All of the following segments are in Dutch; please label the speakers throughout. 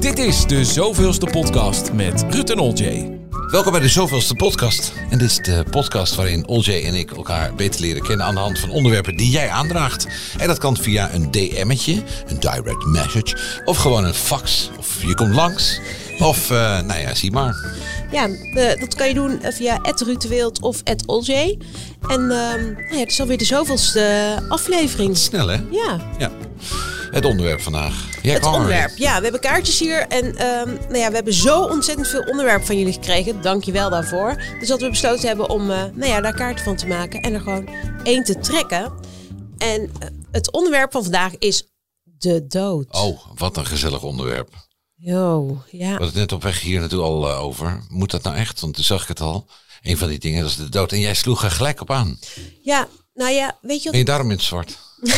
Speaker 1: Dit is de zoveelste podcast met Ruud en Oljay.
Speaker 2: Welkom bij de zoveelste podcast. En dit is de podcast waarin Oljay en ik elkaar beter leren kennen aan de hand van onderwerpen die jij aandraagt. En dat kan via een DM'tje, een direct message, of gewoon een fax. Of je komt langs. Of, zie maar.
Speaker 3: Ja, dat kan je doen via @Ruud of @Oljay. En het is alweer de zoveelste aflevering.
Speaker 2: Snel, hè?
Speaker 3: Ja.
Speaker 2: Het onderwerp vandaag.
Speaker 3: Het onderwerp. Ja, we hebben kaartjes hier. En we hebben zo ontzettend veel onderwerpen van jullie gekregen. Dank je wel daarvoor. Dus dat we besloten hebben om daar kaarten van te maken. En er gewoon één te trekken. En het onderwerp van vandaag is de dood.
Speaker 2: Oh, wat een gezellig onderwerp.
Speaker 3: Jo, ja.
Speaker 2: We hadden het net op weg hier naartoe al over. Moet dat nou echt? Want toen zag ik het al. Een van die dingen, dat is de dood. En jij sloeg er gelijk op aan.
Speaker 3: Ja, nou ja, weet je wat...
Speaker 2: Ben je daarom in het zwart?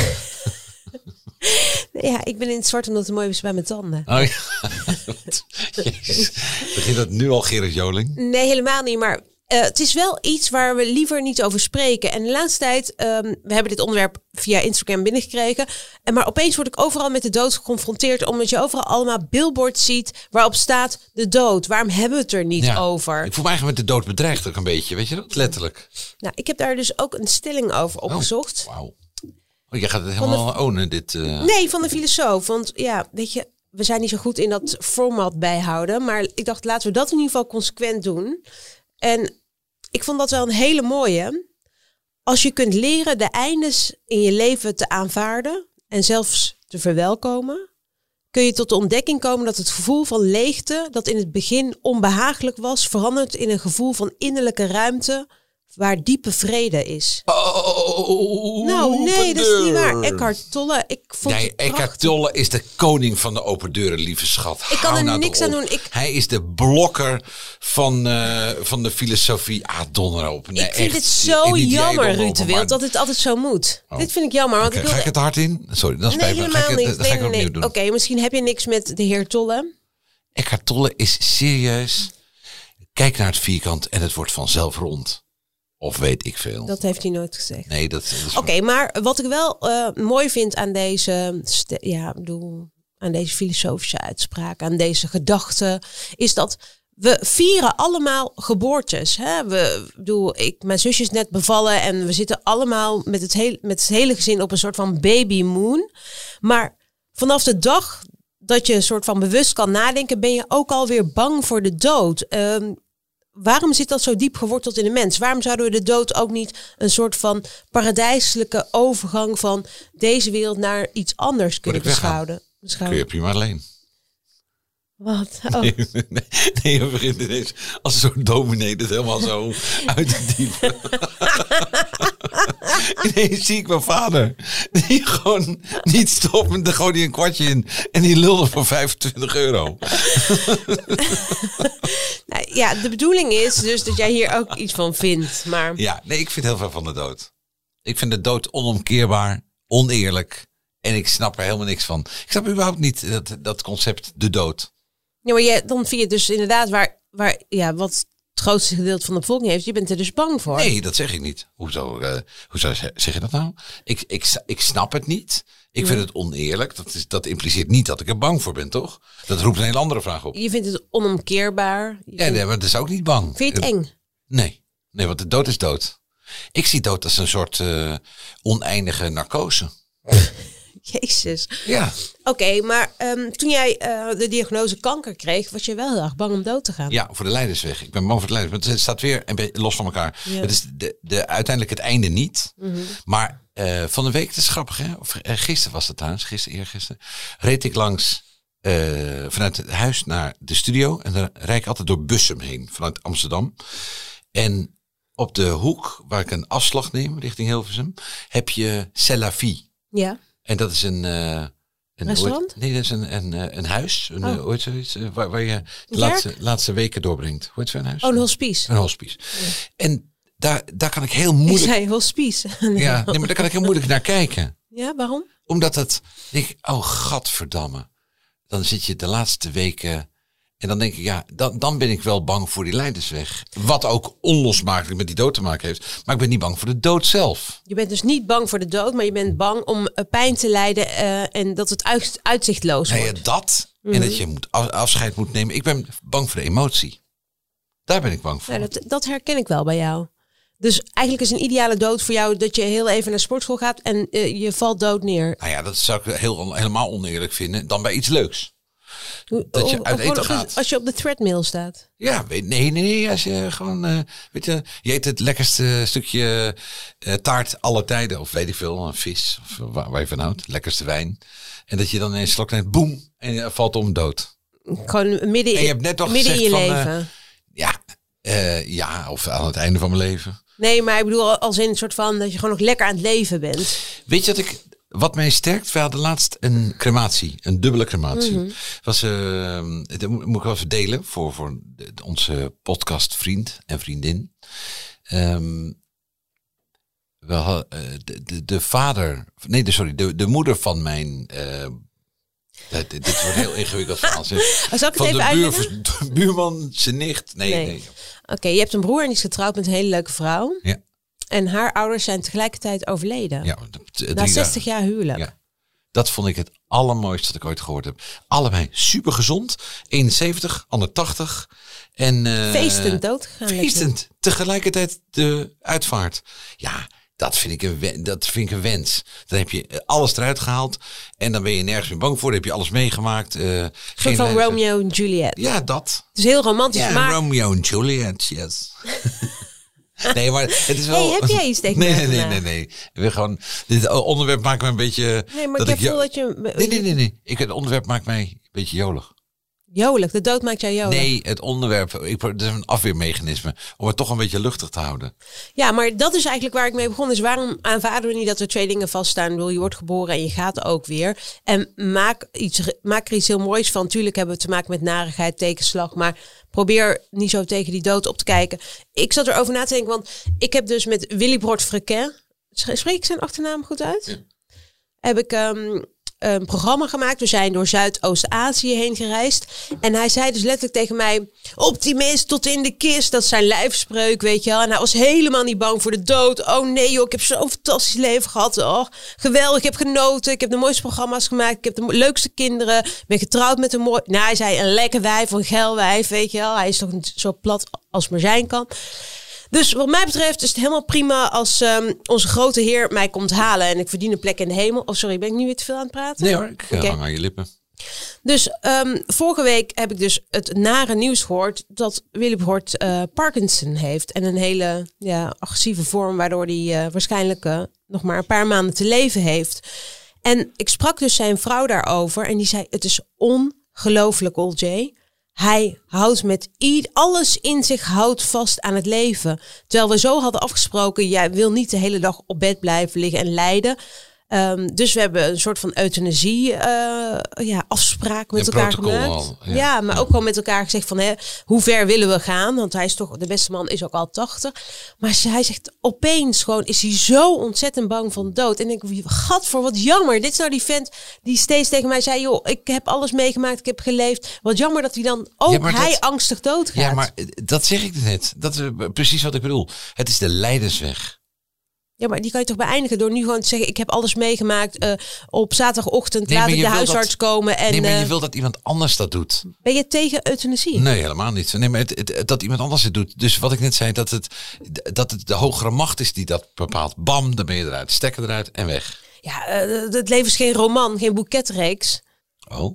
Speaker 3: Ja, ik ben in het zwart omdat het mooi is bij mijn tanden.
Speaker 2: Oh ja. Jezus. Begint dat nu al Gerrit Joling?
Speaker 3: Nee, helemaal niet. Maar het is wel iets waar we liever niet over spreken. En de laatste tijd, we hebben dit onderwerp via Instagram binnengekregen. Maar opeens word ik overal met de dood geconfronteerd. Omdat je overal allemaal billboards ziet waarop staat de dood. Waarom hebben we het er niet over?
Speaker 2: Ik voel me eigenlijk met de dood bedreigd ook een beetje. Weet je dat? Letterlijk.
Speaker 3: Nou, ik heb daar dus ook een stelling over opgezocht.
Speaker 2: Wauw. Oh, jij gaat het helemaal ownen, dit...
Speaker 3: Nee, van de filosoof. Want ja, weet je, we zijn niet zo goed in dat format bijhouden. Maar ik dacht, laten we dat in ieder geval consequent doen. En ik vond dat wel een hele mooie. Als je kunt leren de eindes in je leven te aanvaarden en zelfs te verwelkomen, kun je tot de ontdekking komen dat het gevoel van leegte, dat in het begin onbehagelijk was, verandert in een gevoel van innerlijke ruimte waar diepe vrede is. Nou, nee, dat is niet waar. Eckhart Tolle,
Speaker 2: Eckhart Tolle is de koning van de open deuren, lieve schat.
Speaker 3: Ik kan er niks aan doen.
Speaker 2: Hij is de blokker van de filosofie. Donder op. Nee,
Speaker 3: ik vind het zo jammer, Ruud de Wild, dat het altijd zo moet. Oh. Dit vind ik jammer. Want
Speaker 2: ga ik het hard in? Sorry, dat is
Speaker 3: nee, helemaal niet.
Speaker 2: Dat ga ik opnieuw doen.
Speaker 3: Oké, misschien heb je niks met de heer Tolle.
Speaker 2: Eckhart Tolle is serieus. Kijk naar het vierkant en het wordt vanzelf rond. Of weet ik veel.
Speaker 3: Dat heeft hij nooit gezegd.
Speaker 2: Nee, dat is...
Speaker 3: Oké, maar wat ik wel mooi vind aan deze, aan deze filosofische uitspraak, aan deze gedachte, is dat we vieren allemaal geboortes. Hè? Mijn zusje is net bevallen en we zitten allemaal met het hele gezin op een soort van baby moon. Maar vanaf de dag dat je een soort van bewust kan nadenken, ben je ook alweer bang voor de dood. Waarom zit dat zo diep geworteld in de mens? Waarom zouden we de dood ook niet een soort van paradijselijke overgang van deze wereld naar iets anders kunnen beschouwen?
Speaker 2: Kun je prima alleen.
Speaker 3: Wat? Oh.
Speaker 2: Nee, we beginnen ineens als een soort dominee dat helemaal zo uit het diepe. Ineens zie ik mijn vader. Die gewoon niet stopt. Dan gooit hij een kwartje in. En die lulde voor €25.
Speaker 3: Nou, ja, de bedoeling is dus dat jij hier ook iets van vindt. Maar...
Speaker 2: Ja, nee, ik vind heel veel van de dood. Ik vind de dood onomkeerbaar, oneerlijk. En ik snap er helemaal niks van. Ik snap überhaupt niet dat concept de dood.
Speaker 3: Ja, maar dan vind je het dus inderdaad wat het grootste gedeelte van de bevolking heeft. Je bent er dus bang voor.
Speaker 2: Nee, dat zeg ik niet. Hoezo zeg je dat nou? Ik snap het niet. Ik vind het oneerlijk. Dat impliceert niet dat ik er bang voor ben, toch? Dat roept een hele andere vraag op.
Speaker 3: Je vindt het onomkeerbaar.
Speaker 2: Nee, maar dat is ook niet bang.
Speaker 3: Vind je het eng?
Speaker 2: Nee, want de dood is dood. Ik zie dood als een soort oneindige narcose.
Speaker 3: Jezus.
Speaker 2: Ja.
Speaker 3: Oké, maar toen jij de diagnose kanker kreeg, was je wel heel erg bang om dood te gaan.
Speaker 2: Ja, voor de Leidersweg. Ik ben bang voor de Leidersweg. Het staat weer een beetje los van elkaar. Ja. Het is uiteindelijk het einde niet. Mm-hmm. Maar van de week, het is grappig hè. Of gisteren was het trouwens, eergisteren. Reed ik langs vanuit het huis naar de studio. En dan rijd ik altijd door Bussum heen, vanuit Amsterdam. En op de hoek, waar ik een afslag neem richting Hilversum, heb je C'est la Vie.
Speaker 3: Ja.
Speaker 2: En dat is een
Speaker 3: restaurant?
Speaker 2: Nee, dat is een huis. Hoe heet zoiets? Waar je de laatste weken doorbrengt. Hoe heet zo'n huis?
Speaker 3: Een hospice.
Speaker 2: Een hospice. Ja. En daar kan ik heel moeilijk...
Speaker 3: Ik zei hospice.
Speaker 2: Ja, nee, maar daar kan ik heel moeilijk naar kijken.
Speaker 3: Ja, waarom?
Speaker 2: Omdat denk ik, gadverdamme. Dan zit je de laatste weken En dan denk ik, dan ben ik wel bang voor die lijdensweg. Wat ook onlosmakelijk met die dood te maken heeft. Maar ik ben niet bang voor de dood zelf.
Speaker 3: Je bent dus niet bang voor de dood, maar je bent bang om pijn te lijden en dat het uitzichtloos wordt.
Speaker 2: Nou ja, dat. En dat je afscheid moet nemen. Ik ben bang voor de emotie. Daar ben ik bang voor.
Speaker 3: Ja, dat herken ik wel bij jou. Dus eigenlijk is een ideale dood voor jou dat je heel even naar sportschool gaat en je valt dood neer.
Speaker 2: Nou ja, dat zou ik helemaal oneerlijk vinden. Dan bij iets leuks. Dat je uit eten gaat.
Speaker 3: Als je op de treadmill staat.
Speaker 2: Ja, nee. Als je gewoon, je eet het lekkerste stukje taart aller tijden. Of weet ik veel, een vis. Of waar je van houdt. Lekkerste wijn. En dat je dan een slok neemt, boem. En je valt om dood.
Speaker 3: Gewoon midden in je leven.
Speaker 2: Of aan het einde van mijn leven.
Speaker 3: Nee, maar ik bedoel als in een soort van dat je gewoon nog lekker aan het leven bent.
Speaker 2: Weet je wat mij sterkt? We hadden laatst een crematie, een dubbele crematie. Dat moet ik wel even delen voor onze podcastvriend en vriendin. We hadden de moeder van mijn. Dit wordt heel ingewikkeld verhaal. Van de buurman, zijn nicht. Nee.
Speaker 3: Oké, je hebt een broer en die is getrouwd met een hele leuke vrouw.
Speaker 2: Ja.
Speaker 3: En haar ouders zijn tegelijkertijd overleden.
Speaker 2: Ja,
Speaker 3: na 60 jaar huwelijk.
Speaker 2: Ja. Dat vond ik het allermooiste dat ik ooit gehoord heb. Allebei super gezond. 71, ander 80. En,
Speaker 3: feestend doodgegaan.
Speaker 2: Feestend. Tegelijkertijd de uitvaart. Ja, dat vind ik een wens. Dan heb je alles eruit gehaald. En dan ben je nergens meer bang voor. Dan heb je alles meegemaakt.
Speaker 3: Geen van Romeo en Juliet.
Speaker 2: Ja, dat.
Speaker 3: Het is heel romantisch.
Speaker 2: Ja,
Speaker 3: maar
Speaker 2: Romeo en Juliet, yes. Nee, maar het is wel.
Speaker 3: Hey, heb jij iets tegen
Speaker 2: Nee. Dit onderwerp maakt me een beetje.
Speaker 3: Nee, maar ik voel dat je.
Speaker 2: Nee. Het onderwerp maakt mij een beetje jolig.
Speaker 3: Jolig, de dood maakt jou jolig.
Speaker 2: Nee, het onderwerp. Het is een afweermechanisme om het toch een beetje luchtig te houden.
Speaker 3: Ja, maar dat is eigenlijk waar ik mee begon. Dus waarom aanvaarden we niet dat er twee dingen vaststaan? Ik bedoel, je wordt geboren en je gaat ook weer. En maak er iets heel moois van. Tuurlijk hebben we te maken met narigheid, tegenslag. Maar probeer niet zo tegen die dood op te kijken. Ik zat erover na te denken, want ik heb dus met Willibrord Frequin, spreek ik zijn achternaam goed uit? Ja. Heb ik een programma gemaakt. We zijn door Zuidoost-Azië heen gereisd. En hij zei dus letterlijk tegen mij, optimist tot in de kist. Dat is zijn lijfspreuk, weet je wel. En hij was helemaal niet bang voor de dood. Oh nee joh, ik heb zo'n fantastisch leven gehad. Oh, geweldig, ik heb genoten. Ik heb de mooiste programma's gemaakt. Ik heb de leukste kinderen. Ik ben getrouwd met een mooi. Nou, hij zei een lekker wijf, een geil wijf, weet je wel. Hij is toch zo plat als maar zijn kan. Dus wat mij betreft is het helemaal prima als onze grote Heer mij komt halen en ik verdien een plek in de hemel. Oh, sorry, ben ik nu weer te veel aan het praten?
Speaker 2: Nee hoor, ik hang aan je lippen.
Speaker 3: Dus vorige week heb ik dus het nare nieuws gehoord dat Willibrord Parkinson heeft. En een hele agressieve vorm waardoor hij waarschijnlijk nog maar een paar maanden te leven heeft. En ik sprak dus zijn vrouw daarover en die zei, het is ongelooflijk, Ol-J. Hij houdt met alles in zich houdt vast aan het leven. Terwijl we zo hadden afgesproken, jij wil niet de hele dag op bed blijven liggen en lijden. Dus we hebben een soort van euthanasie afspraak met elkaar gemaakt. Maar ook gewoon met elkaar gezegd van hoe ver willen we gaan? Want hij is toch, de beste man is ook al 80. Maar hij zegt opeens gewoon, is hij zo ontzettend bang van dood. En ik denk, gadver, wat jammer. Dit is nou die vent die steeds tegen mij zei, joh, ik heb alles meegemaakt, ik heb geleefd. Wat jammer dat hij dan ook angstig doodgaat.
Speaker 2: Ja, maar dat zeg ik net. Dat is precies wat ik bedoel. Het is de lijdensweg.
Speaker 3: Ja, maar die kan je toch beëindigen door nu gewoon te zeggen, ik heb alles meegemaakt. Op zaterdagochtend laat ik de huisarts komen. En,
Speaker 2: nee, maar je wil dat iemand anders dat doet.
Speaker 3: Ben je tegen euthanasie?
Speaker 2: Nee, helemaal niet. Nee, maar dat iemand anders het doet. Dus wat ik net zei, dat het de hogere macht is die dat bepaalt. Bam, dan ben je eruit. Stekker eruit en weg.
Speaker 3: Ja, het leven is geen roman, geen boeketreeks.
Speaker 2: Oh.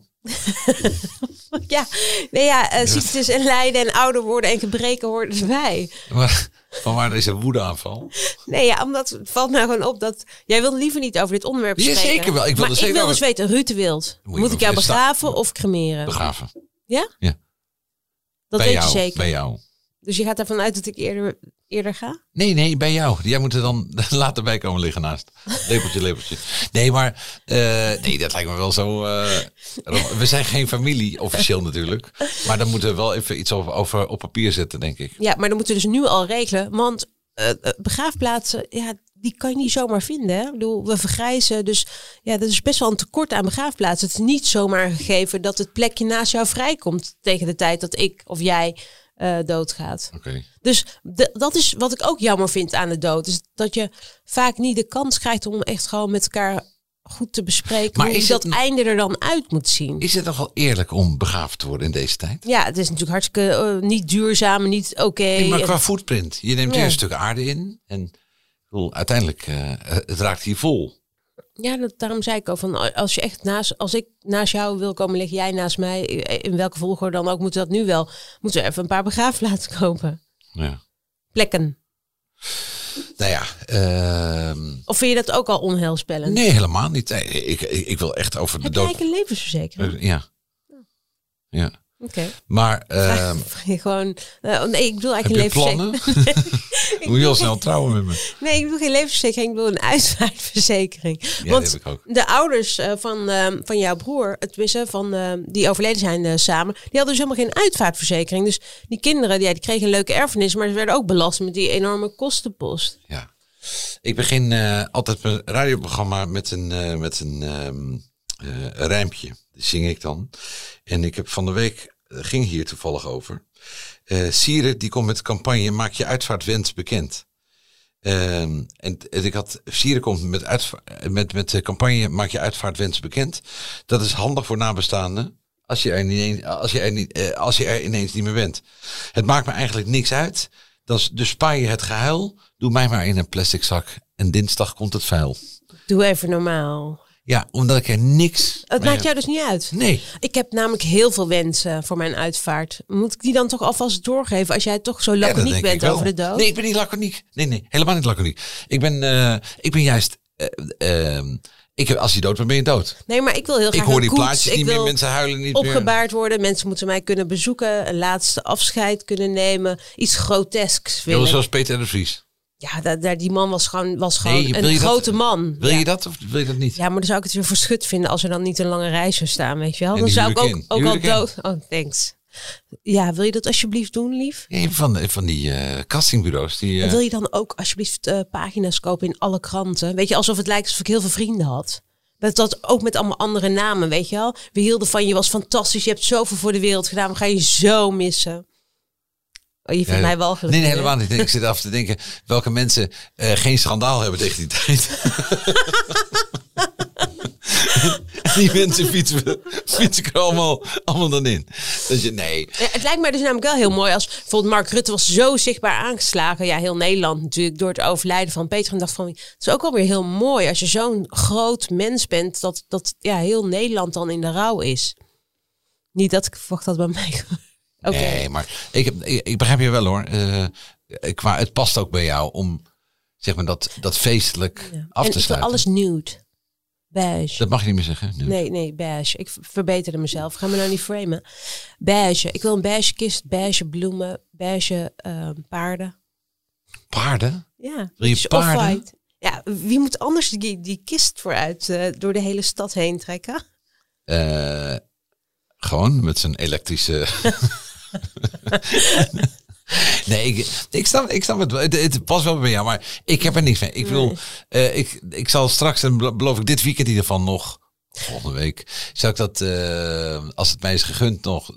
Speaker 3: Ziektes en lijden en ouder worden en gebreken horen erbij.
Speaker 2: Van waar is een woedeaanval?
Speaker 3: Nee, omdat het valt mij gewoon op dat jij wil liever niet over dit onderwerp spreken.
Speaker 2: Ja, zeker wel. Ik wil
Speaker 3: dus weten, Ruud de Wild. Moet ik jou begraven of cremeren?
Speaker 2: Begraven.
Speaker 3: Ja?
Speaker 2: Ja.
Speaker 3: Dat weet je zeker?
Speaker 2: Bij jou.
Speaker 3: Dus je gaat ervan uit dat ik eerder ga?
Speaker 2: Nee, bij jou. Jij moet er dan later bij komen liggen naast. Lepeltje. Nee, maar dat lijkt me wel zo. We zijn geen familie, officieel natuurlijk. Maar dan moeten we wel even iets over op papier zetten, denk ik.
Speaker 3: Ja, maar dan moeten we dus nu al regelen. Want begraafplaatsen, die kan je niet zomaar vinden. Hè? Ik bedoel, we vergrijzen. Dus ja, dat is best wel een tekort aan begraafplaatsen. Het is niet zomaar gegeven dat het plekje naast jou vrijkomt tegen de tijd dat ik of jij doodgaat.
Speaker 2: Okay.
Speaker 3: Dus dat is wat ik ook jammer vind aan de dood. Is dat je vaak niet de kans krijgt om echt gewoon met elkaar goed te bespreken hoe dat einde er dan uit moet zien.
Speaker 2: Is het nogal eerlijk om begraven te worden in deze tijd?
Speaker 3: Ja, het is natuurlijk hartstikke niet duurzaam, niet oké.
Speaker 2: Nee, maar qua footprint. Je neemt een stuk aarde in en uiteindelijk het raakt hier vol.
Speaker 3: Ja, daarom zei ik ook van als ik naast jou wil komen liggen, jij naast mij, in welke volgorde dan ook, moeten we even een paar begraafplaatsen kopen.
Speaker 2: Ja.
Speaker 3: Plekken.
Speaker 2: Nou ja.
Speaker 3: Of vind je dat ook al onheilspellend?
Speaker 2: Nee, helemaal niet. Ik wil echt over de dood.
Speaker 3: Heb jij een levensverzekering?
Speaker 2: Ja.
Speaker 3: Oké.
Speaker 2: Maar
Speaker 3: gewoon. Nee, ik bedoel eigenlijk een
Speaker 2: levensverzekering. Moet je al snel trouwen met me?
Speaker 3: Nee, ik bedoel geen levensverzekering. Ik bedoel een uitvaartverzekering.
Speaker 2: Ja,
Speaker 3: want
Speaker 2: dat heb ik ook.
Speaker 3: De ouders van jouw broer, die overleden zijn samen, die hadden dus helemaal geen uitvaartverzekering. Dus die kinderen, die kregen een leuke erfenis, maar ze werden ook belast met die enorme kostenpost.
Speaker 2: Ja. Ik begin altijd mijn radioprogramma met een rijmpje. Dat zing ik dan. En ik heb van de week, ging hier toevallig over. Sieren die komt met de campagne Maak je uitvaartwens bekend. En ik had Sieren komt met de campagne Maak je uitvaartwens bekend. Dat is handig voor nabestaanden als je er ineens niet meer bent. Het maakt me eigenlijk niks uit. Dus spaar je het gehuil. Doe mij maar in een plastic zak. En dinsdag komt het vuil.
Speaker 3: Doe even normaal.
Speaker 2: Ja, omdat ik er niks...
Speaker 3: Het maakt jou dus niet uit?
Speaker 2: Nee.
Speaker 3: Ik heb namelijk heel veel wensen voor mijn uitvaart. Moet ik die dan toch alvast doorgeven als jij toch zo laconiek bent over de dood?
Speaker 2: Nee, ik ben niet laconiek. Nee, helemaal niet laconiek. Ik ben juist... als je dood bent, ben je dood.
Speaker 3: Nee, maar ik wil heel graag
Speaker 2: ik hoor die plaatjes niet meer, mensen huilen niet meer.
Speaker 3: Opgebaard worden, mensen moeten mij kunnen bezoeken, een laatste afscheid kunnen nemen, iets grotesks willen.
Speaker 2: Ja, zoals Peter R. de Vries.
Speaker 3: Ja, die man was gewoon een grote man.
Speaker 2: Wil je dat of wil je dat niet?
Speaker 3: Ja, maar dan zou ik het weer verschut vinden als er dan niet een lange reis zou staan, weet je wel. Dan zou ik ook al dood... Oh, thanks. Ja, wil je dat alsjeblieft doen, lief?
Speaker 2: Ja, van die castingbureaus.
Speaker 3: En wil je dan ook alsjeblieft pagina's kopen in alle kranten? Weet je, alsof het lijkt alsof ik heel veel vrienden had. Dat ook met allemaal andere namen, weet je wel. We hielden van je, was fantastisch, je hebt zoveel voor de wereld gedaan. We gaan je zo missen. Oh, je vindt mij wel gelukkig.
Speaker 2: Nee, helemaal niet. Ik zit af te denken welke mensen geen schandaal hebben tegen die tijd. Die mensen fietsen er allemaal dan in. Dat nee.
Speaker 3: Ja, het lijkt mij dus namelijk wel heel mooi als bijvoorbeeld Mark Rutte was zo zichtbaar aangeslagen. Ja, heel Nederland natuurlijk door het overlijden van Peter. En dacht van, het is ook alweer heel mooi als je zo'n groot mens bent dat heel Nederland dan in de rouw is. Niet dat ik verwacht dat bij mij. Okay.
Speaker 2: Nee, maar ik begrijp je wel hoor. Het past ook bij jou om zeg maar dat feestelijk af te sluiten.
Speaker 3: Alles nude. Beige.
Speaker 2: Dat mag je niet meer zeggen.
Speaker 3: Nude. Nee, beige. Ik verbeterde mezelf. Ga me nou niet framen. Beige. Ik wil een beige kist, beige bloemen, beige paarden.
Speaker 2: Paarden?
Speaker 3: Ja.
Speaker 2: Wil je paarden?
Speaker 3: Ja, wie moet anders die kist vooruit door de hele stad heen trekken?
Speaker 2: Gewoon met zijn elektrische... Nee, ik snap het. Het past wel bij jou, maar ik heb er niks mee. Ik wil, ik zal straks, en beloof ik dit weekend in ieder geval nog, volgende week, zal ik dat, als het mij is gegund nog,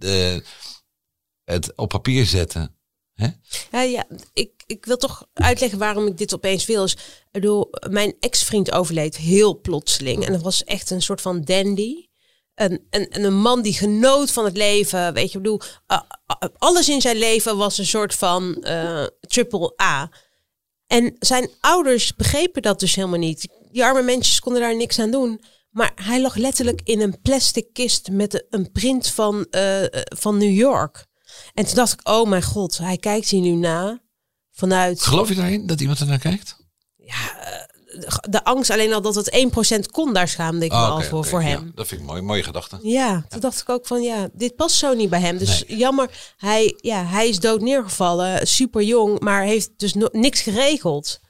Speaker 2: het op papier zetten. Hè?
Speaker 3: Ja, ik wil toch uitleggen waarom ik dit opeens wil. Dus, mijn ex-vriend overleed heel plotseling. En dat was echt een soort van dandy. Een man die genoot van het leven. Weet je, ik bedoel, alles in zijn leven was een soort van triple A. En zijn ouders begrepen dat dus helemaal niet. Die arme mensen konden daar niks aan doen. Maar hij lag letterlijk in een plastic kist met een print van New York. En toen dacht ik, oh mijn god, hij kijkt hier nu na. Vanuit...
Speaker 2: Geloof je daarin dat iemand er naar kijkt?
Speaker 3: Ja, de angst alleen al dat het 1% kon, daar schaamde ik me al voor hem.
Speaker 2: Ja, dat vind ik mooi, mooie gedachte.
Speaker 3: Ja, toen dacht ik ook van dit past zo niet bij hem. Dus jammer, hij is dood neergevallen, super jong, maar heeft dus niks geregeld.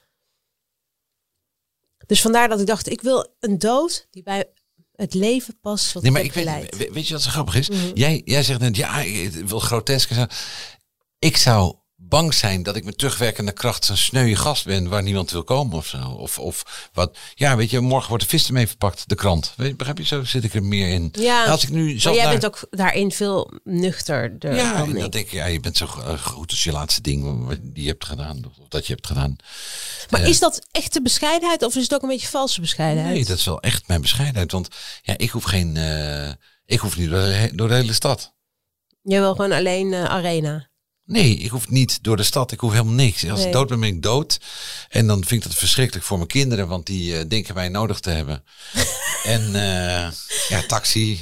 Speaker 3: Dus vandaar dat ik dacht, ik wil een dood die bij het leven past. Wat
Speaker 2: maar weet je wat zo grappig is? Mm-hmm. Jij zegt net, ik wil grotesk. Ik zou bang zijn dat ik met terugwerkende kracht zo'n sneuwe gast ben waar niemand wil komen of zo. Of wat. Ja, weet je, morgen wordt de vis ermee verpakt, de krant. Begrijp je, zo zit ik er meer in.
Speaker 3: Ja,
Speaker 2: als ik nu
Speaker 3: maar jij bent ook daarin veel nuchterder.
Speaker 2: Ja, en dan denk ik, je bent zo goed als je laatste ding die je hebt gedaan. Of dat je hebt gedaan.
Speaker 3: Maar is dat echte bescheidenheid of is het ook een beetje valse bescheidenheid?
Speaker 2: Nee, dat is wel echt mijn bescheidenheid. Want ik hoef niet door de hele stad.
Speaker 3: Je wil gewoon alleen arena.
Speaker 2: Nee, ik hoef niet door de stad. Ik hoef helemaal niks. Als ik dood ben, ben ik dood. En dan vind ik dat verschrikkelijk voor mijn kinderen. Want die denken mij nodig te hebben. En taxi.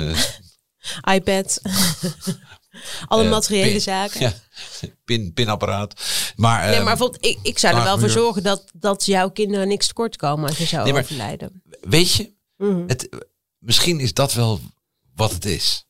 Speaker 3: iPad. Alle materiële zaken.
Speaker 2: Ja, pinapparaat. Maar,
Speaker 3: maar bijvoorbeeld, ik zou er wel voor zorgen dat jouw kinderen niks tekort komen als je zou overlijden.
Speaker 2: Weet je, misschien is dat wel wat het is.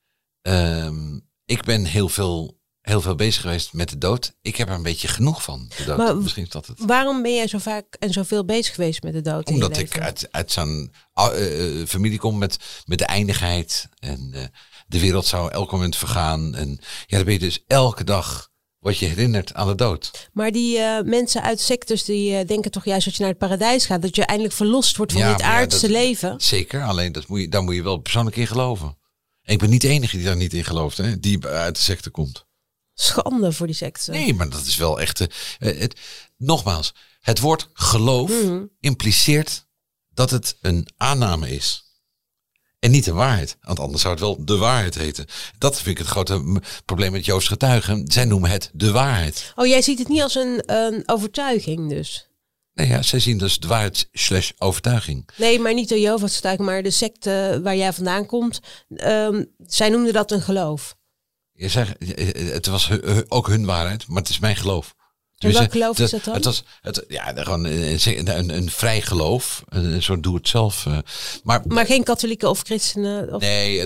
Speaker 2: Ik ben heel veel bezig geweest met de dood. Ik heb er een beetje genoeg van, de dood.
Speaker 3: Maar
Speaker 2: misschien is dat het.
Speaker 3: Waarom ben jij zo vaak en zoveel bezig geweest met de dood?
Speaker 2: Omdat ik uit zo'n familie kom met de eindigheid. En de wereld zou elk moment vergaan. En ja, dan ben je dus elke dag word je herinnerd aan de dood.
Speaker 3: Maar die mensen uit sectes die denken toch juist dat je naar het paradijs gaat. Dat je eindelijk verlost wordt van dit aardse leven.
Speaker 2: Zeker, alleen daar moet je wel persoonlijk in geloven. En ik ben niet de enige die daar niet in gelooft. Hè, die uit de secte komt.
Speaker 3: Schande voor die secte.
Speaker 2: Nee, maar dat is wel echt. Nogmaals, het woord geloof impliceert dat het een aanname is. En niet de waarheid. Want anders zou het wel de waarheid heten. Dat vind ik het grote probleem met Joodse getuigen. Zij noemen het de waarheid.
Speaker 3: Oh, jij ziet het niet als een overtuiging dus?
Speaker 2: Nee, ja, zij zien dus de waarheid / overtuiging.
Speaker 3: Nee, maar niet de Jehovah's getuigen, maar de secte waar jij vandaan komt. Zij noemden dat een geloof.
Speaker 2: Je zegt, het was ook hun waarheid, maar het is mijn geloof.
Speaker 3: En welk geloof is dat dan?
Speaker 2: Het was gewoon een vrij geloof, een soort doe-het-zelf. Maar
Speaker 3: geen katholieken of christenen? Of?
Speaker 2: Nee,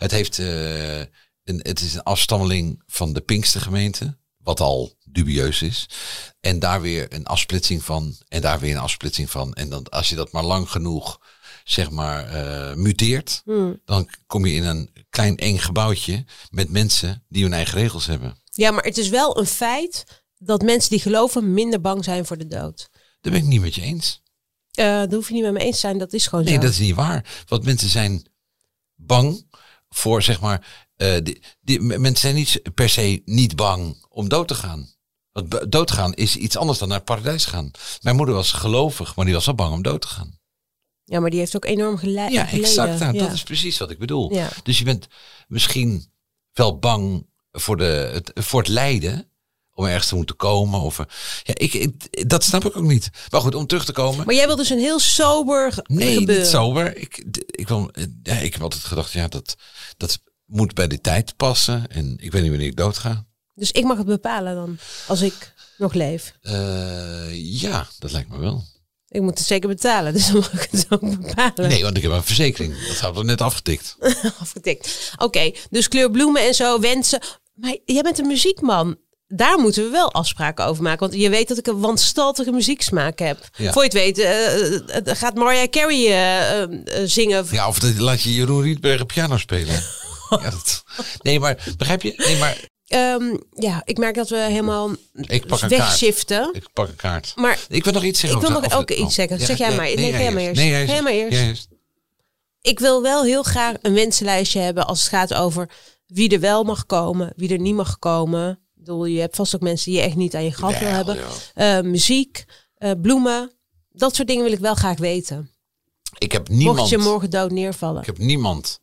Speaker 2: het is een afstammeling van de Pinkstergemeente, wat al dubieus is. En daar weer een afsplitsing van, en daar weer een afsplitsing van. En dan, als je dat maar lang genoeg, zeg maar, muteert, dan kom je in een klein eng gebouwtje met mensen die hun eigen regels hebben. Ja,
Speaker 3: maar het is wel een feit dat mensen die geloven minder bang zijn voor de dood.
Speaker 2: Daar ben ik niet met je eens.
Speaker 3: Daar hoef je niet met me eens te zijn, dat is gewoon zo.
Speaker 2: Nee, dat is niet waar. Want mensen zijn bang voor, zeg maar, mensen zijn niet per se niet bang om dood te gaan. Want doodgaan is iets anders dan naar het paradijs gaan. Mijn moeder was gelovig, maar die was wel bang om dood te gaan.
Speaker 3: Ja, maar die heeft ook enorm geleden.
Speaker 2: Ja, exact. Nou, dat is precies wat ik bedoel. Ja. Dus je bent misschien wel bang voor het lijden, om ergens te moeten komen. Dat snap ik ook niet. Maar goed, om terug te komen.
Speaker 3: Maar jij wil dus een heel sober gebeuren.
Speaker 2: Niet sober. Ik heb altijd gedacht, dat moet bij de tijd passen. En ik weet niet wanneer ik dood ga.
Speaker 3: Dus ik mag het bepalen dan, als ik nog leef?
Speaker 2: Ja, dat lijkt me wel.
Speaker 3: Ik moet het zeker betalen, dus dan mag ik het ook bepalen.
Speaker 2: Nee, want ik heb een verzekering. Dat hebben we net afgetikt.
Speaker 3: Oké, dus kleur bloemen en zo, wensen. Maar jij bent een muziekman. Daar moeten we wel afspraken over maken. Want je weet dat ik een wanstaltige muzieksmaak heb. Ja. Voor je het weet gaat Mariah Carey zingen.
Speaker 2: Ja, of laat je Jeroen Rietberg piano spelen. Nee, maar begrijp je? Nee, maar
Speaker 3: ik merk dat we helemaal
Speaker 2: wegshiften. Ik pak een kaart. Maar ik wil nog iets zeggen.
Speaker 3: Ik wil nog ook iets zeggen. Zeg jij maar. Nee, jij maar eerst. Ik wil wel heel graag een wensenlijstje hebben als het gaat over wie er wel mag komen, wie er niet mag komen. Ik bedoel, je hebt vast ook mensen die je echt niet aan je graf wil hebben. Ja. Muziek, bloemen, dat soort dingen wil ik wel graag weten.
Speaker 2: Ik heb niemand.
Speaker 3: Mocht je morgen dood neervallen.
Speaker 2: Ik heb niemand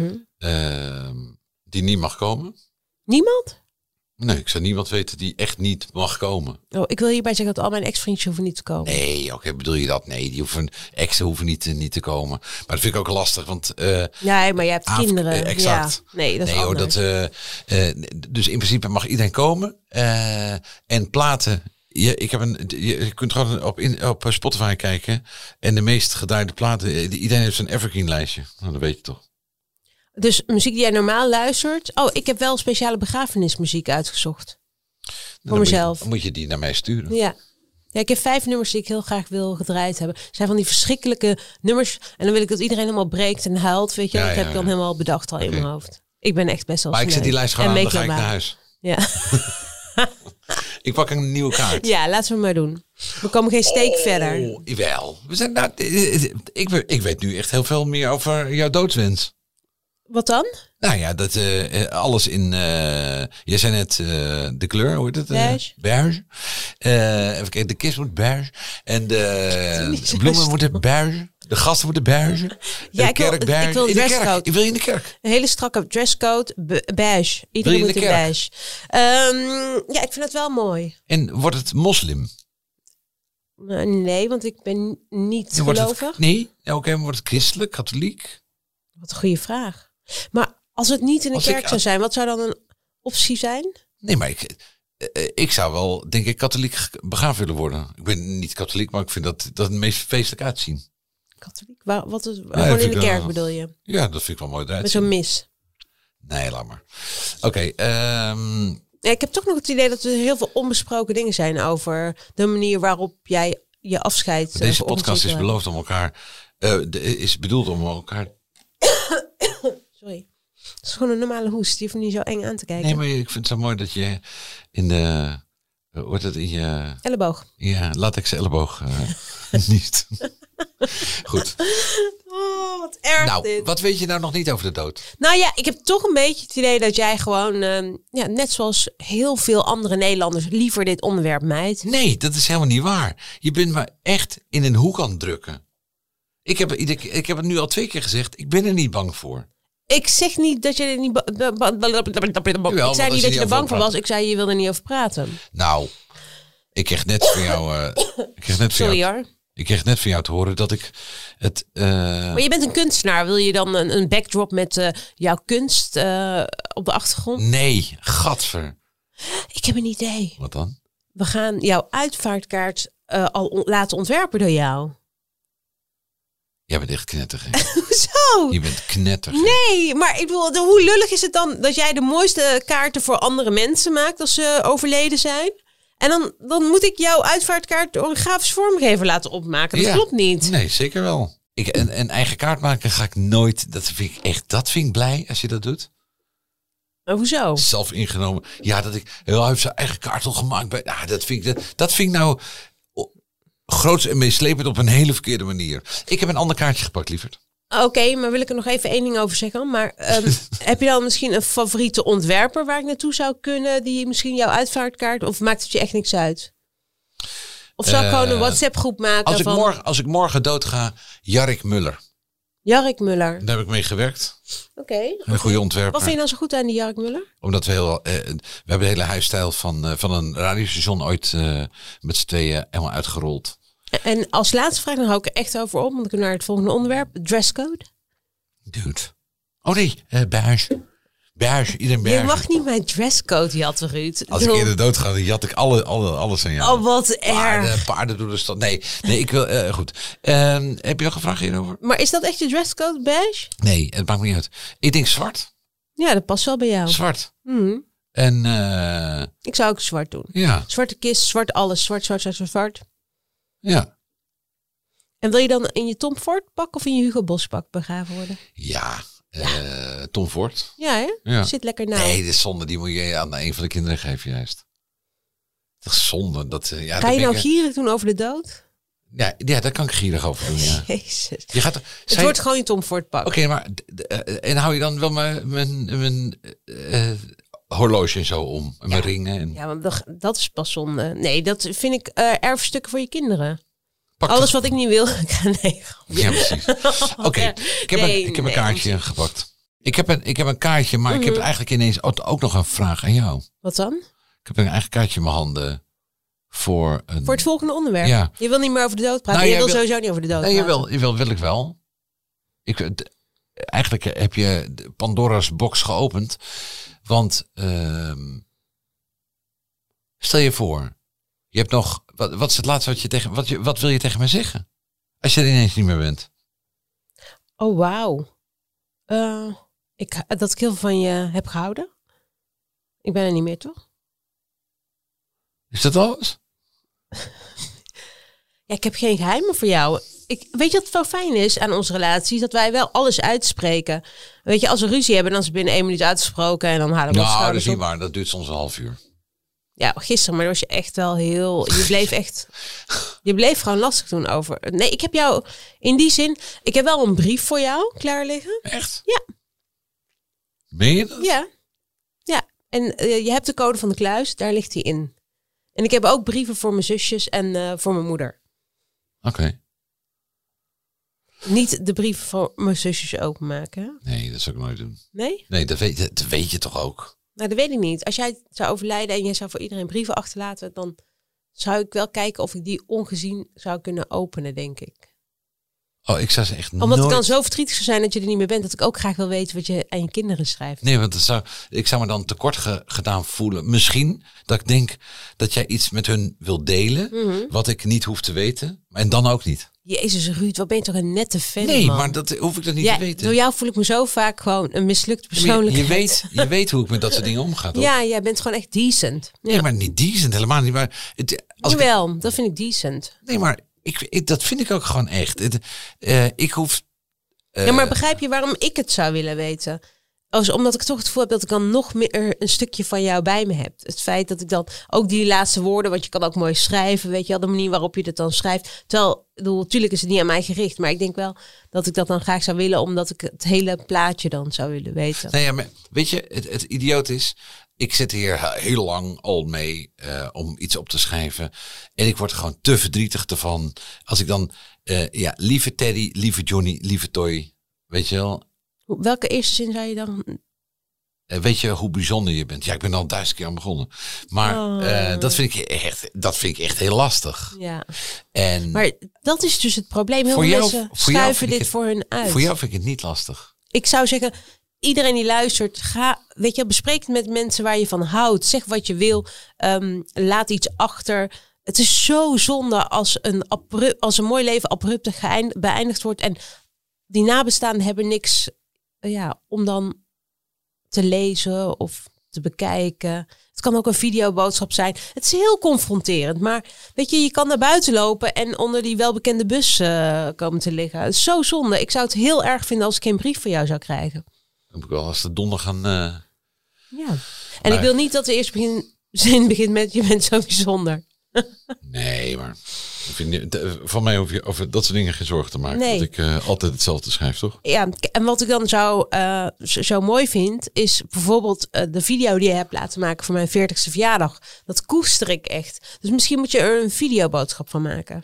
Speaker 2: die niet mag komen.
Speaker 3: Niemand?
Speaker 2: Nee, ik zou niemand weten die echt niet mag komen.
Speaker 3: Oh, ik wil hierbij zeggen dat al mijn ex-vriendjes hoeven niet te komen.
Speaker 2: Nee, oké, bedoel je dat? Nee, die exen hoeven niet te komen. Maar dat vind ik ook lastig, want...
Speaker 3: ja, maar je hebt kinderen.
Speaker 2: Exact.
Speaker 3: Ja, nee, dat is anders.
Speaker 2: Dus in principe mag iedereen komen. En platen... Je kunt gewoon op Spotify kijken. En de meest gedraaide platen... Iedereen heeft zijn evergreen lijstje. Nou, dat weet je toch.
Speaker 3: Dus muziek die jij normaal luistert. Oh, ik heb wel speciale begrafenismuziek uitgezocht. Voor mezelf.
Speaker 2: Moet je die naar mij sturen?
Speaker 3: Ja, ik heb 5 nummers die ik heel graag wil gedraaid hebben. Het zijn van die verschrikkelijke nummers. En dan wil ik dat iedereen helemaal breekt en huilt. Weet je, dat heb ik dan helemaal bedacht al in mijn hoofd. Ik ben echt best wel
Speaker 2: maar ik zet die lijst gewoon aan, dan ga ik naar huis.
Speaker 3: Ja.
Speaker 2: Ik pak een nieuwe kaart.
Speaker 3: Ja, laten we maar doen. We komen geen steek verder.
Speaker 2: Jawel. We zijn, ik weet nu echt heel veel meer over jouw doodswens.
Speaker 3: Wat dan?
Speaker 2: Nou ja, dat alles in... jij zei net de kleur, hoe heet het?
Speaker 3: Beige.
Speaker 2: Beige. Even kijken, de kist moet beige. En de bloemen moeten beige. De gasten moeten beige.
Speaker 3: Ja,
Speaker 2: de kerk beige.
Speaker 3: ik wil een
Speaker 2: in de
Speaker 3: dresscode.
Speaker 2: kerk. Ik wil je in de kerk.
Speaker 3: Een hele strakke dresscode, beige. Iedereen moet in beige. Ja, ik vind het wel mooi.
Speaker 2: En wordt het moslim?
Speaker 3: Nee, want ik ben niet gelovig.
Speaker 2: Nee? Oké, wordt het christelijk, katholiek?
Speaker 3: Wat een goede vraag. Maar als het niet in de kerk zou zijn, wat zou dan een optie zijn?
Speaker 2: Nee, maar ik zou wel, denk ik, katholiek begraven willen worden. Ik ben niet katholiek, maar ik vind dat het meest feestelijk uitzien.
Speaker 3: Katholiek? Gewoon in de kerk bedoel je?
Speaker 2: Ja, dat vind ik wel mooi eruit.
Speaker 3: Met zo'n mis?
Speaker 2: Nee, laat maar. Oké.
Speaker 3: Ja, ik heb toch nog het idee dat er heel veel onbesproken dingen zijn over de manier waarop jij je afscheid.
Speaker 2: Deze podcast is beloofd om elkaar, is bedoeld om elkaar.
Speaker 3: Sorry. Het is gewoon een normale hoest. Je hoeft niet zo eng aan te kijken.
Speaker 2: Nee, maar ik vind het zo mooi dat je in de... Wordt het in je...
Speaker 3: Elleboog.
Speaker 2: Ja, latex elleboog. Niet. Goed.
Speaker 3: Oh, wat erg
Speaker 2: Nou,
Speaker 3: dit.
Speaker 2: wat weet je nou nog niet over de dood?
Speaker 3: Nou ja, ik heb toch een beetje het idee dat jij gewoon, net zoals heel veel andere Nederlanders, liever dit onderwerp mijt.
Speaker 2: Nee, dat is helemaal niet waar. Je bent me echt in een hoek aan het drukken. Ik heb het nu al 2 keer gezegd. Ik ben er niet bang voor.
Speaker 3: Ik zeg niet dat je er niet... Ik zei niet dat je er bang voor was. Ik zei je wilde er niet over praten.
Speaker 2: Nou, ik kreeg net van jou...
Speaker 3: Sorry hoor.
Speaker 2: Ik kreeg net van jou te horen dat ik het...
Speaker 3: Maar je bent een kunstenaar. Wil je dan een backdrop met jouw kunst op de achtergrond?
Speaker 2: Nee, gadver.
Speaker 3: Ik heb een idee.
Speaker 2: Wat dan?
Speaker 3: We gaan jouw uitvaartkaart al laten ontwerpen door jou.
Speaker 2: Jij bent echt knetterig.
Speaker 3: Hoezo?
Speaker 2: Je bent knetterig.
Speaker 3: Nee, maar ik bedoel, hoe lullig is het dan dat jij de mooiste kaarten voor andere mensen maakt als ze overleden zijn? En dan moet ik jouw uitvaartkaart door een grafisch vormgever laten opmaken. Dat klopt niet.
Speaker 2: Nee, zeker wel. Een eigen kaart maken ga ik nooit. Dat vind ik blij als je dat doet.
Speaker 3: Hoezo?
Speaker 2: Zelf ingenomen. Ja, dat ik heel heeft zijn eigen kaart al gemaakt. Dat vind ik nou groots en meeslepend op een hele verkeerde manier. Ik heb een ander kaartje gepakt, lieverd.
Speaker 3: Oké, maar wil ik er nog even 1 ding over zeggen. Maar heb je dan misschien een favoriete ontwerper waar ik naartoe zou kunnen? Die misschien jouw uitvaartkaart? Of maakt het je echt niks uit? Of zou ik gewoon een WhatsApp groep maken?
Speaker 2: Als ik morgen dood ga, Jarrik Muller.
Speaker 3: Jarrik Muller.
Speaker 2: Daar heb ik mee gewerkt.
Speaker 3: Oké.
Speaker 2: Een goede ontwerper.
Speaker 3: Wat vind je nou zo goed aan die Jarrik Muller?
Speaker 2: Omdat we hebben de hele huisstijl van een radiostation ooit met z'n tweeën helemaal uitgerold.
Speaker 3: En als laatste vraag, dan hou ik er echt over op. Want ik ga naar het volgende onderwerp. Dresscode.
Speaker 2: Dude. Oh nee, beige. Beige, iedereen beige.
Speaker 3: Je mag niet mijn dresscode jatten, Ruud.
Speaker 2: Als ik eerder dood ga, dan jat ik alles aan jou.
Speaker 3: Oh, wat erg.
Speaker 2: Paarden doen dus dat. Nee, ik wil... goed. Heb je nog een vraag hierover?
Speaker 3: Maar is dat echt je dresscode, beige?
Speaker 2: Nee, het maakt me niet uit. Ik denk zwart.
Speaker 3: Ja, dat past wel bij jou.
Speaker 2: Zwart.
Speaker 3: Mm.
Speaker 2: En...
Speaker 3: ik zou ook zwart doen.
Speaker 2: Ja.
Speaker 3: Zwarte kist, zwart alles. Zwart.
Speaker 2: Ja.
Speaker 3: En wil je dan in je Tom Ford pak of in je Hugo Boss pak begraven worden?
Speaker 2: Ja, Tom Ford.
Speaker 3: Ja, hè?
Speaker 2: Ja.
Speaker 3: Zit lekker nauw.
Speaker 2: Nee, de zonde die moet je aan een van de kinderen geven juist. Dat is zonde.
Speaker 3: Ga je nou gierig doen over de dood?
Speaker 2: Ja, dat kan ik gierig over doen, ja.
Speaker 3: Jezus.
Speaker 2: Het
Speaker 3: wordt gewoon je Tom Ford pak.
Speaker 2: Oké, maar en hou je dan wel mijn horloge en zo om? En mijn ringen? En...
Speaker 3: Ja, want dat is pas zonde. Nee, dat vind ik erfstukken voor je kinderen.
Speaker 2: Pak
Speaker 3: alles wat ik niet wil. Nee.
Speaker 2: Ja, precies. Oké, ik heb een kaartje gepakt. Ik heb een kaartje, maar ik heb eigenlijk ineens ook nog een vraag aan jou.
Speaker 3: Wat dan?
Speaker 2: Ik heb een eigen kaartje in mijn handen voor
Speaker 3: het volgende onderwerp.
Speaker 2: Ja.
Speaker 3: Je wil niet meer over de dood praten. Je wil sowieso niet over de dood praten.
Speaker 2: Nee, wil ik wel. Eigenlijk heb je de Pandora's box geopend. Want stel je voor, je hebt nog... Wat is het laatste wat wil je tegen mij zeggen? Als je er ineens niet meer bent.
Speaker 3: Oh, wauw. Dat ik heel veel van je heb gehouden. Ik ben er niet meer, toch?
Speaker 2: Is dat alles?
Speaker 3: Ja, ik heb geen geheimen voor jou. Weet je wat wel fijn is aan onze relatie? Dat wij wel alles uitspreken. Weet je, als we ruzie hebben, dan is het binnen 1 minuut uitgesproken. En dan halen we
Speaker 2: Nou, dat is niet waar. Dat duurt soms een half uur.
Speaker 3: Ja, gisteren, maar was je echt wel heel... Je bleef gewoon lastig doen over... Nee, ik heb jou in die zin... Ik heb wel een brief voor jou klaar liggen.
Speaker 2: Echt?
Speaker 3: Ja.
Speaker 2: Meen je dat?
Speaker 3: Ja. En je hebt de code van de kluis, daar ligt die in. En ik heb ook brieven voor mijn zusjes en voor mijn moeder.
Speaker 2: Oké.
Speaker 3: Niet de brieven voor mijn zusjes openmaken.
Speaker 2: Nee, dat zou ik nooit doen.
Speaker 3: Nee?
Speaker 2: Nee, dat weet je toch ook?
Speaker 3: Nou, dat weet ik niet. Als jij zou overlijden en jij zou voor iedereen brieven achterlaten, dan zou ik wel kijken of ik die ongezien zou kunnen openen, denk ik.
Speaker 2: Oh, ik zou ze echt
Speaker 3: Omdat
Speaker 2: nooit...
Speaker 3: het dan zo verdrietig zou zijn dat je er niet meer bent, dat ik ook graag wil weten wat je aan je kinderen schrijft.
Speaker 2: Nee, want ik zou me dan tekort gedaan voelen. Misschien dat ik denk dat jij iets met hun wil delen, wat ik niet hoef te weten. En dan ook niet.
Speaker 3: Jezus Ruud, wat ben je toch een nette fan,
Speaker 2: Nee,
Speaker 3: man.
Speaker 2: maar dat hoef ik dat niet
Speaker 3: Ja,
Speaker 2: te weten.
Speaker 3: door jou voel ik me zo vaak gewoon een mislukt persoonlijkheid.
Speaker 2: Je weet hoe ik met dat soort dingen omga, toch?
Speaker 3: Ja, jij bent gewoon echt decent. Ja.
Speaker 2: Nee, maar niet decent, helemaal niet. Maar
Speaker 3: Jawel, dat vind ik decent.
Speaker 2: Nee, maar dat vind ik ook gewoon echt. Ik hoef...
Speaker 3: Ja, maar begrijp je waarom ik het zou willen weten? Omdat ik toch het gevoel heb dat ik dan nog meer een stukje van jou bij me heb. Het feit dat ik dan ook die laatste woorden, want je kan ook mooi schrijven, weet je wel, de manier waarop je dat dan schrijft. Terwijl, natuurlijk is het niet aan mij gericht, maar ik denk wel dat ik dat dan graag zou willen, omdat ik het hele plaatje dan zou willen weten.
Speaker 2: Nou ja, maar weet je, het idioot is, ik zit hier heel lang al mee om iets op te schrijven. En ik word er gewoon te verdrietig ervan. Als ik dan, lieve Teddy, lieve Johnny, lieve Toy, weet je wel.
Speaker 3: Welke eerste zin zou je dan...
Speaker 2: Weet je hoe bijzonder je bent? Ja, ik ben al 1000 keer aan begonnen. Maar dat vind ik echt heel lastig.
Speaker 3: Ja.
Speaker 2: En
Speaker 3: maar dat is dus het probleem. Heel veel mensen schuiven dit voor hun uit.
Speaker 2: Voor jou vind ik het niet lastig.
Speaker 3: Ik zou zeggen, iedereen die luistert, bespreek het met mensen waar je van houdt. Zeg wat je wil. Laat iets achter. Het is zo zonde als een mooi leven abrupt beëindigd wordt. En die nabestaanden hebben niks om dan te lezen of te bekijken. Het kan ook een videoboodschap zijn. Het is heel confronterend. Maar weet je kan naar buiten lopen en onder die welbekende bus komen te liggen. Het is zo zonde. Ik zou het heel erg vinden als ik geen brief van jou zou krijgen.
Speaker 2: Dan moet ik wel als de donder gaan...
Speaker 3: Ja. En ik wil niet dat de eerste zin begint met je bent zo bijzonder.
Speaker 2: Nee, maar van mij hoef je over dat soort dingen geen zorgen te maken.
Speaker 3: Nee.
Speaker 2: Dat ik altijd hetzelfde schrijf, toch?
Speaker 3: Ja, en wat ik dan zo mooi vind, is bijvoorbeeld de video die je hebt laten maken voor mijn 40ste verjaardag. Dat koester ik echt. Dus misschien moet je er een videoboodschap van maken.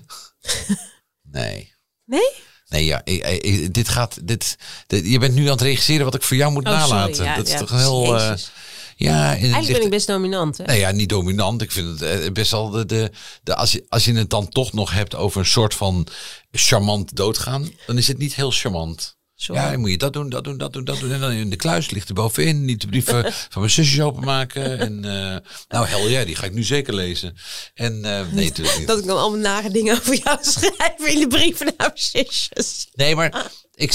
Speaker 2: Nee?
Speaker 3: Nee,
Speaker 2: ja, je bent nu aan het regisseren wat ik voor jou moet nalaten.
Speaker 3: Sorry,
Speaker 2: dat is toch heel...
Speaker 3: eigenlijk ben ik best dominant. Hè?
Speaker 2: Nee, ja, niet dominant. Ik vind het best wel als je het dan toch nog hebt over een soort van charmant doodgaan, dan is het niet heel charmant. Sorry. Ja, dan moet je dat doen. En dan in de kluis ligt er bovenin. Niet de brieven van mijn zusjes openmaken. En die ga ik nu zeker lezen. En nee, natuurlijk niet.
Speaker 3: Dat ik dan allemaal nare dingen over jou schrijf in de brieven naar mijn zusjes.
Speaker 2: Nee, maar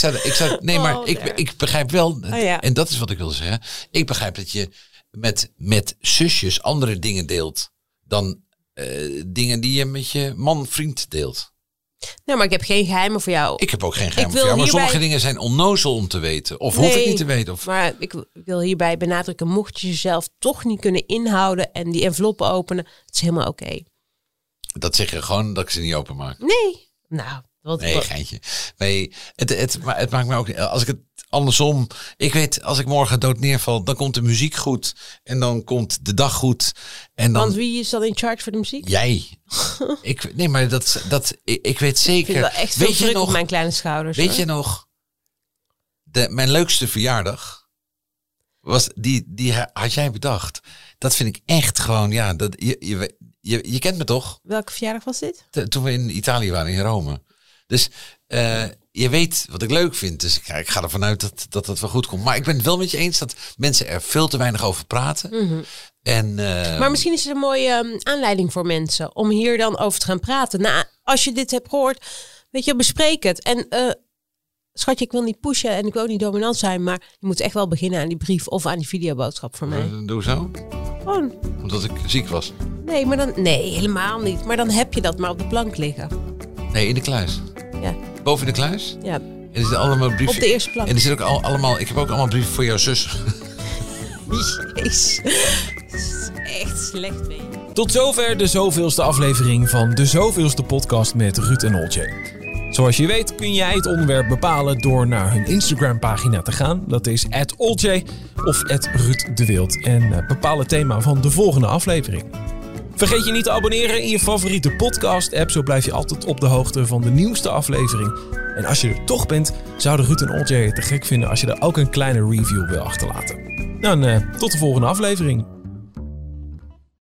Speaker 2: ik begrijp wel, en dat is wat ik wil zeggen. Ik begrijp dat je met zusjes andere dingen deelt dan dingen die je met je man-vriend deelt.
Speaker 3: Nou, maar ik heb geen geheimen voor jou.
Speaker 2: Ik heb ook geen geheimen voor jou. Maar sommige dingen zijn onnozel om te weten. Of hoef ik niet te weten.
Speaker 3: Maar ik wil hierbij benadrukken, mocht je jezelf toch niet kunnen inhouden en die enveloppen openen, het is helemaal oké.
Speaker 2: Dat zeg je gewoon dat ik ze niet openmaak.
Speaker 3: Nee. Nou,
Speaker 2: geintje. Nee, maar het maakt me ook... Als ik het andersom... Ik weet, als ik morgen dood neerval, dan komt de muziek goed. En dan komt de dag goed. En dan...
Speaker 3: Want wie is dan in charge voor de muziek?
Speaker 2: Jij. Maar ik weet zeker...
Speaker 3: Ik vind wel echt veel druk op mijn kleine schouders.
Speaker 2: Weet je nog... Mijn leukste verjaardag... Die had jij bedacht. Dat vind ik echt gewoon... Ja, je kent me toch?
Speaker 3: Welke verjaardag was dit?
Speaker 2: Toen we in Italië waren, in Rome. Dus je weet wat ik leuk vind. Dus ik ga ervan uit dat het wel goed komt. Maar ik ben het wel met je eens dat mensen er veel te weinig over praten.
Speaker 3: Mm-hmm. Maar misschien is het een mooie aanleiding voor mensen om hier dan over te gaan praten. Nou, als je dit hebt gehoord, weet je, bespreek het. En schatje, ik wil niet pushen en ik wil niet dominant zijn, maar je moet echt wel beginnen aan die brief of aan die videoboodschap voor mij.
Speaker 2: Doe zo?
Speaker 3: Gewoon.
Speaker 2: Omdat ik ziek was?
Speaker 3: Nee, helemaal niet. Maar dan heb je dat maar op de plank liggen.
Speaker 2: Nee, in de kluis.
Speaker 3: Ja.
Speaker 2: Boven in de kluis?
Speaker 3: Ja.
Speaker 2: En er zitten allemaal brieven.
Speaker 3: Op de eerste plank.
Speaker 2: En er zitten ook allemaal. Ik heb ook allemaal brieven voor jouw zus.
Speaker 3: Jezus. echt slecht mee.
Speaker 1: Tot zover de zoveelste aflevering van de zoveelste podcast met Ruud en Olje. Zoals je weet kun jij het onderwerp bepalen door naar hun Instagram-pagina te gaan. Dat is @Olje of @Ruud de Wild. En bepaal het thema van de volgende aflevering. Vergeet je niet te abonneren in je favoriete podcast-app. Zo blijf je altijd op de hoogte van de nieuwste aflevering. En als je er toch bent, zouden Ruud en Olje het te gek vinden als je er ook een kleine review wil achterlaten. Dan tot de volgende aflevering.